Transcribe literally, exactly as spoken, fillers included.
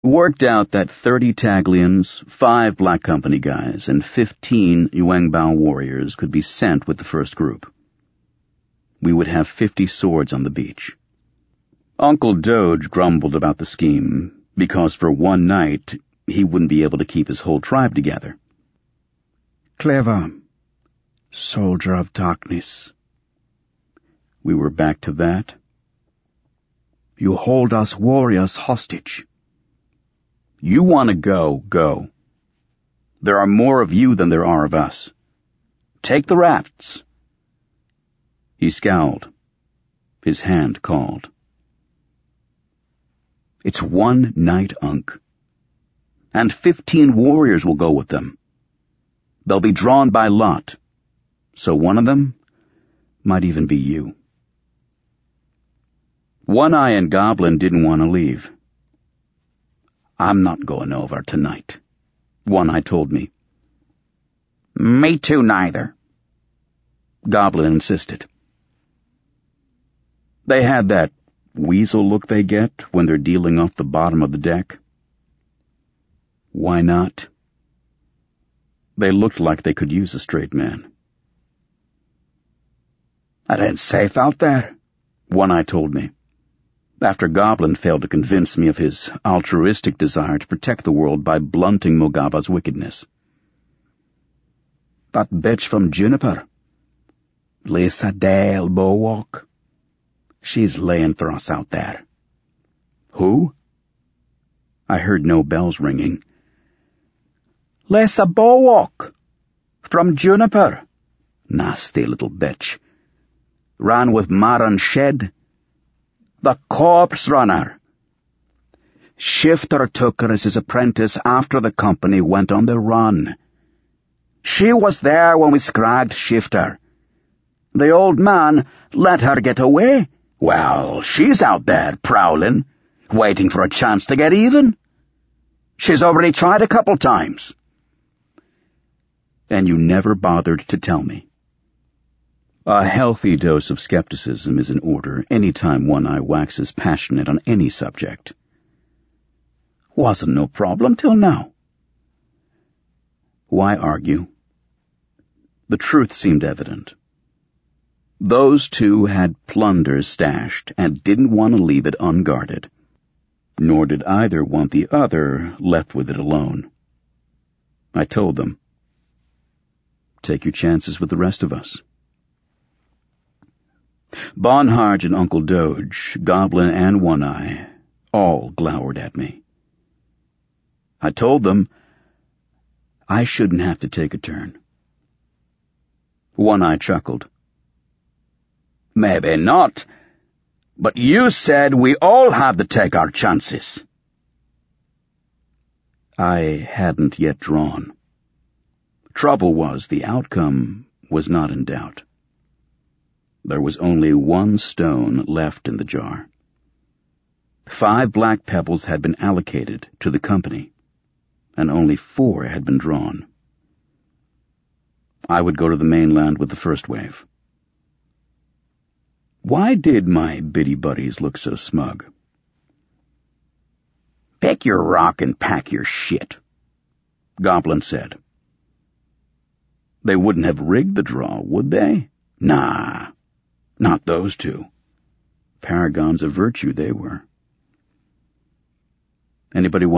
Worked out that thirty Taglians, five Black Company guys, and fifteen Yuangbao warriors could be sent with the first group. We would have fifty swords on the beach. Uncle Doge grumbled about the scheme, because for one night he wouldn't be able to keep his whole tribe together. Clever. Soldier of darkness. We were back to that. You hold us warriors hostage. You want to go, go. There are more of you than there are of us. Take the rafts. He scowled. His hand called. It's one night, Unc. And fifteen warriors will go with them. They'll be drawn by lot, so one of them might even be you. One-Eye and Goblin didn't want to leave. I'm not going over tonight, One-Eye told me. Me too, neither, Goblin insisted. They had that weasel look they get when they're dealing off the bottom of the deck. Why not? They looked like they could use a straight man. It ain't safe out there, One-Eye told me, after Goblin failed to convince me of his altruistic desire to protect the world by blunting Mogaba's wickedness. That bitch from Juniper, Lisa Dale Bowalk, she's laying for us out there. Who? I heard no bells ringing. Lisa Bowalk, from Juniper. Nasty little bitch. Ran with Maran Shed. The corpse runner. Shifter took her as his apprentice after the company went on the run. She was there when we scragged Shifter. The old man let her get away. Well, she's out there prowling, waiting for a chance to get even. She's already tried a couple times. And you never bothered to tell me. A healthy dose of skepticism is in order any time One-Eye waxes passionate on any subject. Wasn't no problem till now. Why argue? The truth seemed evident. Those two had plunder stashed and didn't want to leave it unguarded, nor did either want the other left with it alone. I told them, take your chances with the rest of us. Bonharge and Uncle Doge, Goblin and One-Eye, all glowered at me. I told them I shouldn't have to take a turn. One-Eye chuckled. Maybe not, but you said we all have to take our chances. I hadn't yet drawn. Trouble was the outcome was not in doubt. There was only one stone left in the jar. Five black pebbles had been allocated to the company, and only four had been drawn. I would go to the mainland with the first wave. Why did my biddy buddies look so smug? Pick your rock and pack your shit, Goblin said. They wouldn't have rigged the draw, would they? Nah. Not those two. Paragons of virtue they were. Anybody want